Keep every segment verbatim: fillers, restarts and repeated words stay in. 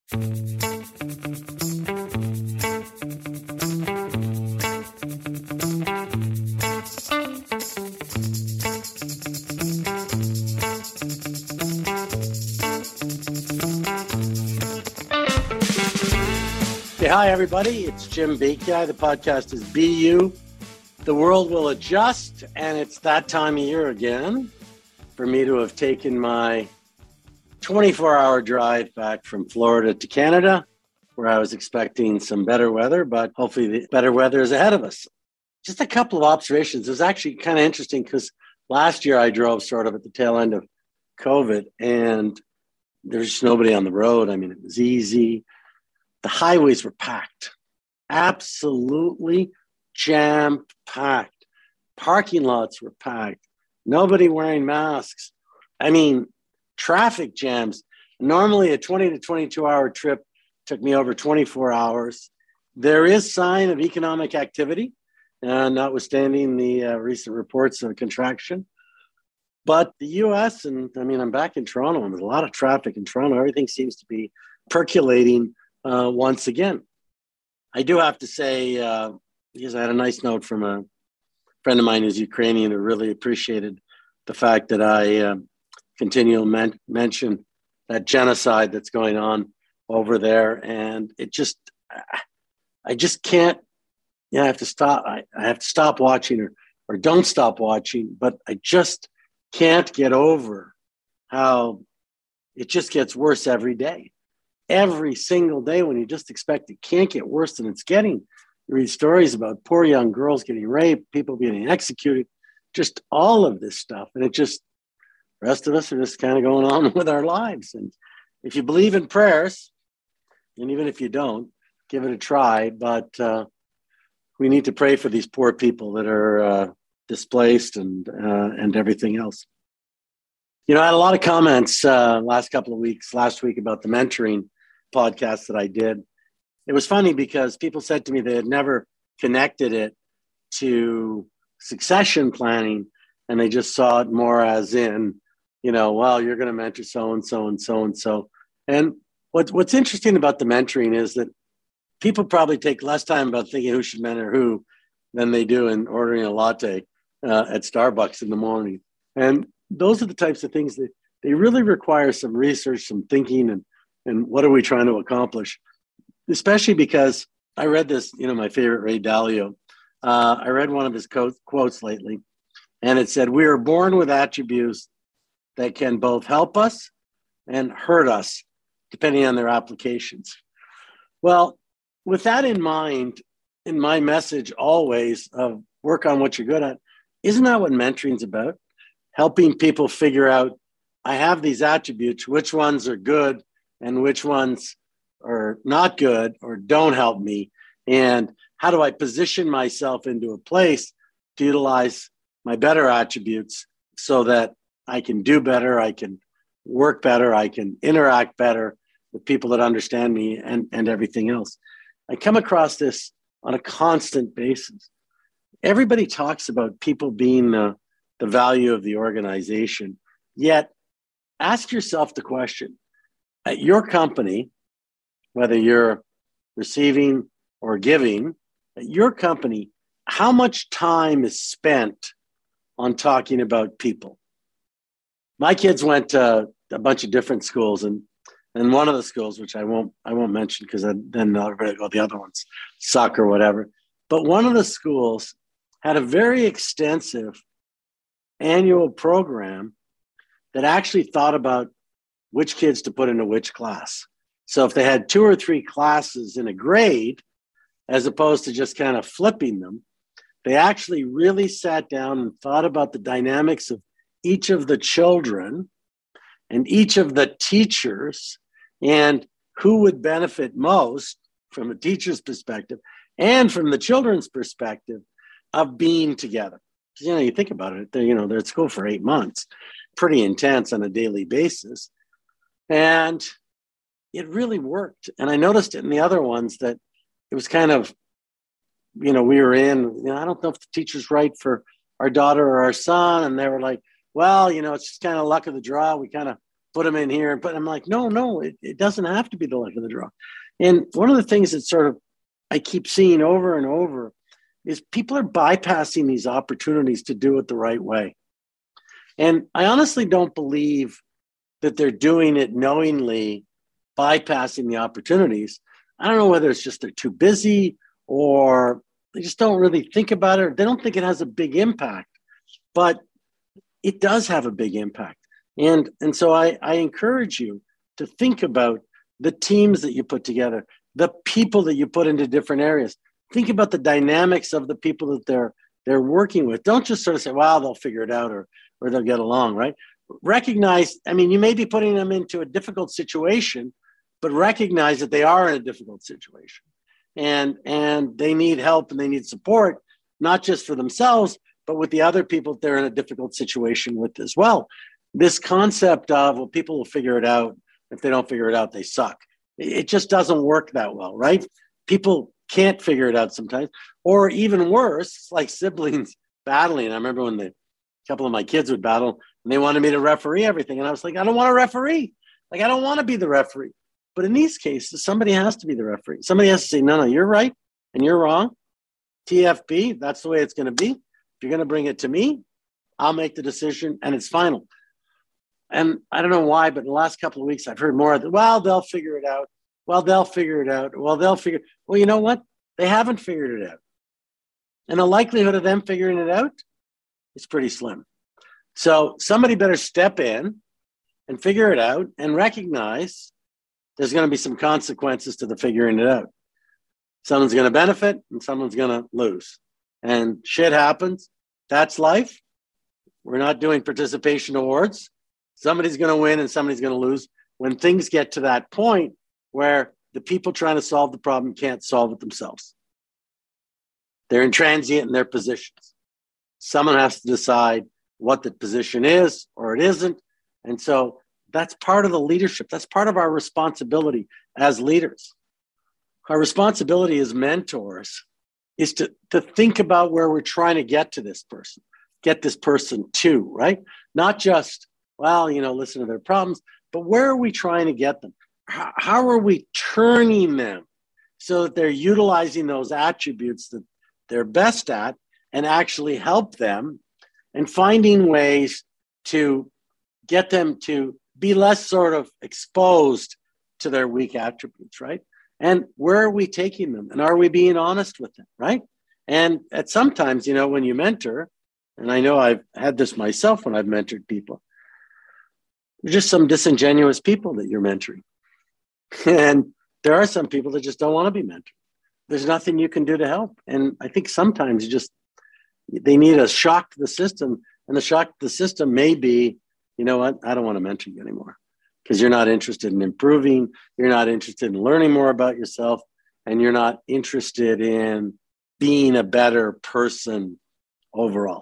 Hey, hi, everybody. It's Jim Bakiai. The podcast is B U. The world will adjust, and it's that time of year again for me to have taken my twenty-four hour drive back from Florida to Canada, where I was expecting some better weather, but hopefully the better weather is ahead of us. Just a couple of observations. It was actually kind of interesting because last year I drove sort of at the tail end of COVID, and there's just nobody on the road. I mean, it was easy. The highways were packed, absolutely jam-packed. Parking lots were packed. Nobody wearing masks. I mean, traffic jams. Normally a twenty to twenty-two hour trip took me over twenty-four hours. There is sign of economic activity, uh, notwithstanding the uh, recent reports of contraction. But the U S, and I mean, I'm back in Toronto, and there's a lot of traffic in Toronto. Everything seems to be percolating uh, once again. I do have to say, uh, because I had a nice note from a friend of mine who's Ukrainian who really appreciated the fact that I uh, continue to men- mention that genocide that's going on over there. And it just, I just can't, yeah, I have to stop. I, I have to stop watching or, or don't stop watching, but I just can't get over how it just gets worse every day. Every single day when you just expect it can't get worse than it's getting. You read stories about poor young girls getting raped, people getting executed, just all of this stuff. And it just, the rest of us are just kind of going on with our lives. And if you believe in prayers, and even if you don't, give it a try. But uh, we need to pray for these poor people that are uh, displaced and uh, and everything else. You know, I had a lot of comments uh, last couple of weeks, last week about the mentoring podcast that I did. It was funny because people said to me they had never connected it to succession planning, and they just saw it more as in, you know, well, you're going to mentor so-and-so and so-and-so. And what, what's interesting about the mentoring is that people probably take less time about thinking who should mentor who than they do in ordering a latte uh, at Starbucks in the morning. And those are the types of things that they really require some research, some thinking, and and what are we trying to accomplish? Especially because I read this, you know, my favorite Ray Dalio. Uh, I read one of his co- quotes lately, and it said, "We are born with attributes that can both help us and hurt us, depending on their applications." Well, with that in mind, in my message always of work on what you're good at, isn't that what mentoring's about? Helping people figure out, I have these attributes, which ones are good and which ones are not good or don't help me, and how do I position myself into a place to utilize my better attributes so that I can do better, I can work better, I can interact better with people that understand me and, and everything else. I come across this on a constant basis. Everybody talks about people being the, the value of the organization, yet ask yourself the question, at your company, whether you're receiving or giving, at your company, how much time is spent on talking about people? My kids went to a bunch of different schools, and and one of the schools, which I won't I won't mention because then everybody go the other ones suck or whatever. But one of the schools had a very extensive annual program that actually thought about which kids to put into which class. So if they had two or three classes in a grade, as opposed to just kind of flipping them, they actually really sat down and thought about the dynamics of each of the children and each of the teachers and who would benefit most from a teacher's perspective and from the children's perspective of being together. You know, you think about it, they're, you know, they're at school for eight months, pretty intense on a daily basis. And it really worked. And I noticed it in the other ones that it was kind of, you know, we were in, you know, I don't know if the teacher's right for our daughter or our son. And they were like, well, you know, it's just kind of luck of the draw. We kind of put them in here. But I'm like, no, no, it, it doesn't have to be the luck of the draw. And one of the things that sort of I keep seeing over and over is people are bypassing these opportunities to do it the right way. And I honestly don't believe that they're doing it knowingly, bypassing the opportunities. I don't know whether it's just they're too busy or they just don't really think about it. Or they don't think it has a big impact, but it does have a big impact. And, and so I, I encourage you to think about the teams that you put together, the people that you put into different areas. Think about the dynamics of the people that they're they're working with. Don't just sort of say, well, they'll figure it out or, or they'll get along, right? Recognize, I mean, you may be putting them into a difficult situation, but recognize that they are in a difficult situation. And, and they need help and they need support, not just for themselves, but with the other people that they're in a difficult situation with as well. This concept of, well, people will figure it out. If they don't figure it out, they suck. It just doesn't work that well, right? People can't figure it out sometimes. Or even worse, it's like siblings battling. I remember when the, a couple of my kids would battle and they wanted me to referee everything. And I was like, I don't want to referee. Like, I don't want to be the referee. But in these cases, somebody has to be the referee. Somebody has to say, no, no, you're right and you're wrong. T F B, that's the way it's going to be. If you're going to bring it to me, I'll make the decision and it's final. And I don't know why, but in the last couple of weeks, I've heard more of the, well, they'll figure it out. Well, they'll figure it out. Well, they'll figure. Well, you know what? They haven't figured it out. And the likelihood of them figuring it out is pretty slim. So somebody better step in and figure it out and recognize there's going to be some consequences to the figuring it out. Someone's going to benefit and someone's going to lose. And shit happens. That's life. We're not doing participation awards. Somebody's going to win and somebody's going to lose. When things get to that point where the people trying to solve the problem can't solve it themselves. They're intransient in their positions. Someone has to decide what the position is or it isn't. And so that's part of the leadership. That's part of our responsibility as leaders. Our responsibility as mentors is to, to think about where we're trying to get to this person, get this person to, right? Not just, well, you know, listen to their problems, but where are we trying to get them? How, how are we turning them so that they're utilizing those attributes that they're best at and actually help them and finding ways to get them to be less sort of exposed to their weak attributes, right? And where are we taking them? And are we being honest with them, right? And at sometimes, you know, when you mentor, and I know I've had this myself when I've mentored people, there's just some disingenuous people that you're mentoring. And there are some people that just don't want to be mentored. There's nothing you can do to help. And I think sometimes you just, they need a shock to the system. And the shock to the system may be, you know what, I don't want to mentor you anymore because you're not interested in improving. You're not interested in learning more about yourself. And you're not interested in being a better person overall.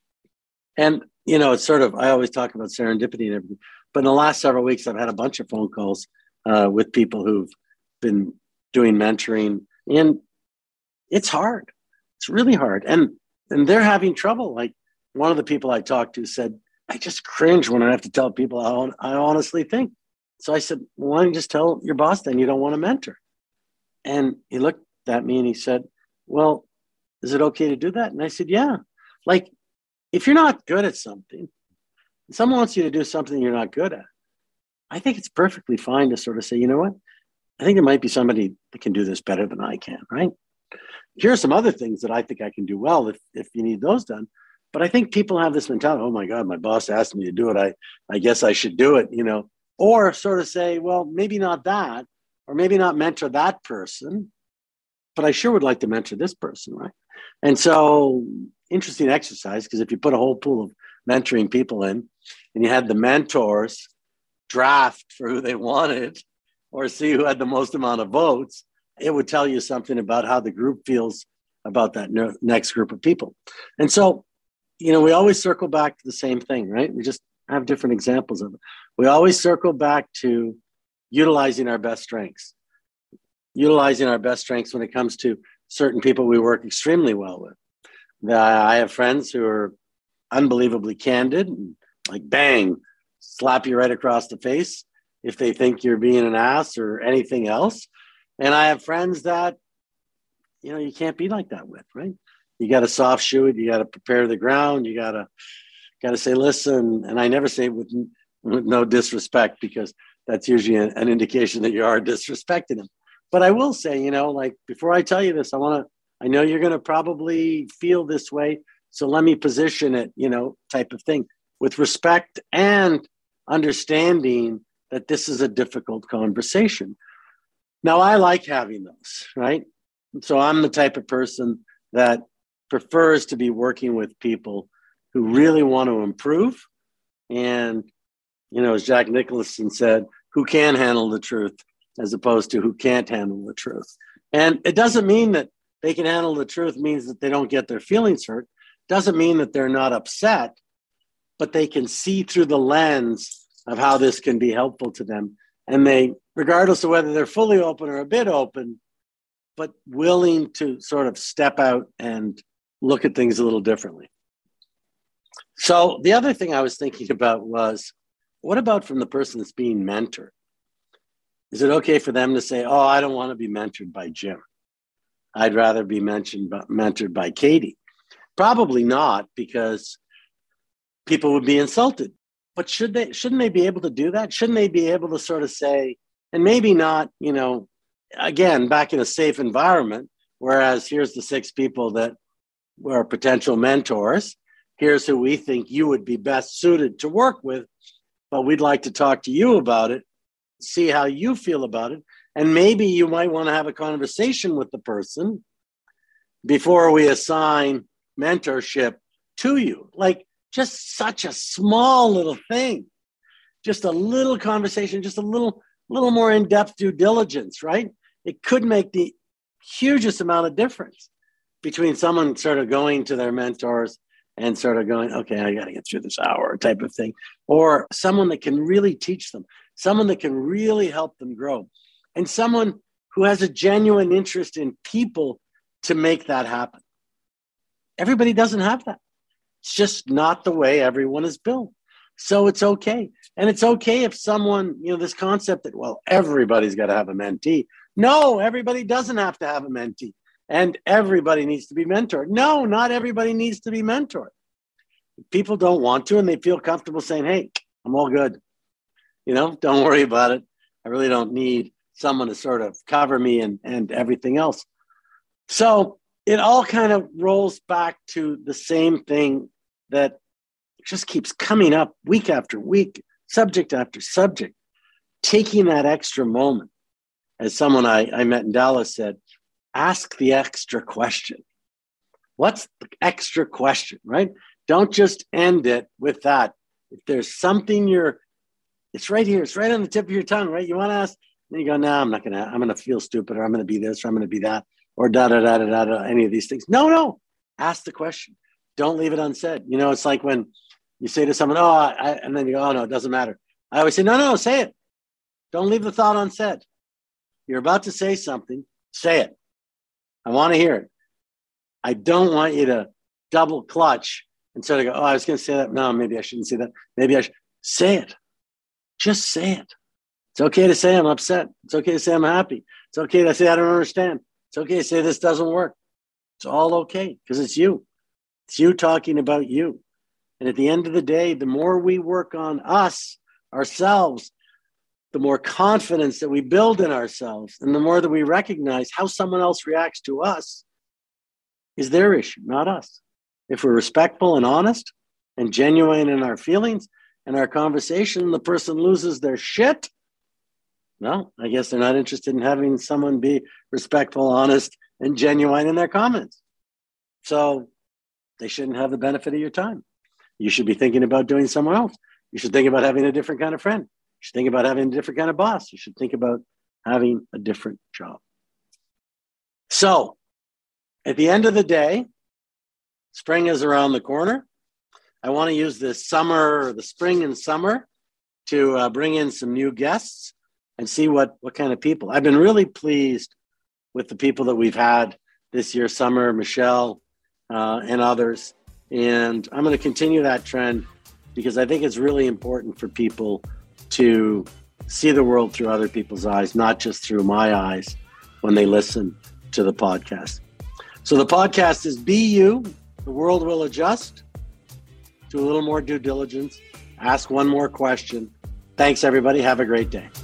And, you know, it's sort of, I always talk about serendipity and everything. But in the last several weeks, I've had a bunch of phone calls uh, with people who've been doing mentoring. And it's hard. It's really hard. And and they're having trouble. Like one of the people I talked to said, I just cringe when I have to tell people how I honestly think. So I said, well, why don't you just tell your boss then you don't want to mentor? And he looked at me and he said, well, is it okay to do that? And I said, yeah. Like if you're not good at something, someone wants you to do something you're not good at, I think it's perfectly fine to sort of say, you know what? I think there might be somebody that can do this better than I can, right? Here are some other things that I think I can do well if, if you need those done. But I think people have this mentality, oh my God, my boss asked me to do it. I, I guess I should do it, you know, or sort of say, well, maybe not that, or maybe not mentor that person, but I sure would like to mentor this person, right? And so interesting exercise, because if you put a whole pool of mentoring people in and you had the mentors draft for who they wanted or see who had the most amount of votes, it would tell you something about how the group feels about that ne- next group of people. And so, you know, we always circle back to the same thing, right? We just have different examples of it. We always circle back to utilizing our best strengths, utilizing our best strengths when it comes to certain people we work extremely well with. The, I have friends who are unbelievably candid and like, bang, slap you right across the face if they think you're being an ass or anything else. And I have friends that, you know, you can't be like that with, right? You got to soft shoe it. You got to prepare the ground. You got to, got to say, listen. And I never say it with, with no disrespect, because that's usually an, an indication that you are disrespecting them. But I will say, you know, like, before I tell you this, I want to, I know you're going to probably feel this way. So let me position it, you know, type of thing, with respect and understanding that this is a difficult conversation. Now, I like having those, right? So I'm the type of person that prefers to be working with people who really want to improve. And, you know, as Jack Nicholson said, who can handle the truth, as opposed to who can't handle the truth. And it doesn't mean that they can handle the truth means that they don't get their feelings hurt. Doesn't mean that they're not upset, but they can see through the lens of how this can be helpful to them. And they, regardless of whether they're fully open or a bit open, but willing to sort of step out and look at things a little differently. So the other thing I was thinking about was, what about from the person that's being mentored? Is it okay for them to say, oh, I don't want to be mentored by Jim. I'd rather be mentioned, mentored by Katie. Probably not, because people would be insulted. But should they, shouldn't they be able to do that? Shouldn't they be able to sort of say, and maybe not, you know, again, back in a safe environment, whereas here's the six people that were potential mentors. Here's who we think you would be best suited to work with, but we'd like to talk to you about it, see how you feel about it. And maybe you might want to have a conversation with the person before we assign mentorship to you. Like, just such a small little thing, just a little conversation, just a little, little more in-depth due diligence, right? It could make the hugest amount of difference between someone sort of going to their mentors and sort of going, okay, I got to get through this hour type of thing, or someone that can really teach them, someone that can really help them grow, and someone who has a genuine interest in people to make that happen. Everybody doesn't have that. It's just not the way everyone is built. So it's okay. And it's okay if someone, you know, this concept that, well, everybody's got to have a mentee. No, everybody doesn't have to have a mentee. And everybody needs to be mentored. No, not everybody needs to be mentored. People don't want to, and they feel comfortable saying, hey, I'm all good. You know, don't worry about it. I really don't need someone to sort of cover me and, and everything else. So it all kind of rolls back to the same thing that just keeps coming up week after week, subject after subject, taking that extra moment. As someone I, I met in Dallas said, ask the extra question. What's the extra question, right? Don't just end it with that. If there's something you're, it's right here, it's right on the tip of your tongue, right? You want to ask, then you go, no, I'm not going to, I'm going to feel stupid, or I'm going to be this, or I'm going to be that, or da, da, da, da, da, da, any of these things. No, no, ask the question. Don't leave it unsaid. You know, it's like when you say to someone, oh, I, and then you go, oh, no, it doesn't matter. I always say, no, no, say it. Don't leave the thought unsaid. You're about to say something, say it. I want to hear it. I don't want you to double clutch and sort of go, oh, I was going to say that. No, maybe I shouldn't say that. Maybe I should. Say it. Just say it. It's okay to say I'm upset. It's okay to say I'm happy. It's okay to say I don't understand. It's okay to say this doesn't work. It's all okay, because it's you. It's you talking about you. And at the end of the day, the more we work on us, ourselves, the more confidence that we build in ourselves, and the more that we recognize how someone else reacts to us is their issue, not us. If we're respectful and honest and genuine in our feelings and our conversation, the person loses their shit, well, I guess they're not interested in having someone be respectful, honest, and genuine in their comments. So they shouldn't have the benefit of your time. You should be thinking about doing somewhere else. You should think about having a different kind of friend. You should think about having a different kind of boss. You should think about having a different job. So at the end of the day, spring is around the corner. I want to use this summer, or the spring and summer, to uh, bring in some new guests and see what, what kind of people. I've been really pleased with the people that we've had this year, Summer, Michelle, uh, and others. And I'm going to continue that trend because I think it's really important for people to see the world through other people's eyes, not just through my eyes when they listen to the podcast. So the podcast is Be You, The World Will Adjust. Do a little more due diligence. Ask one more question. Thanks, everybody. Have a great day.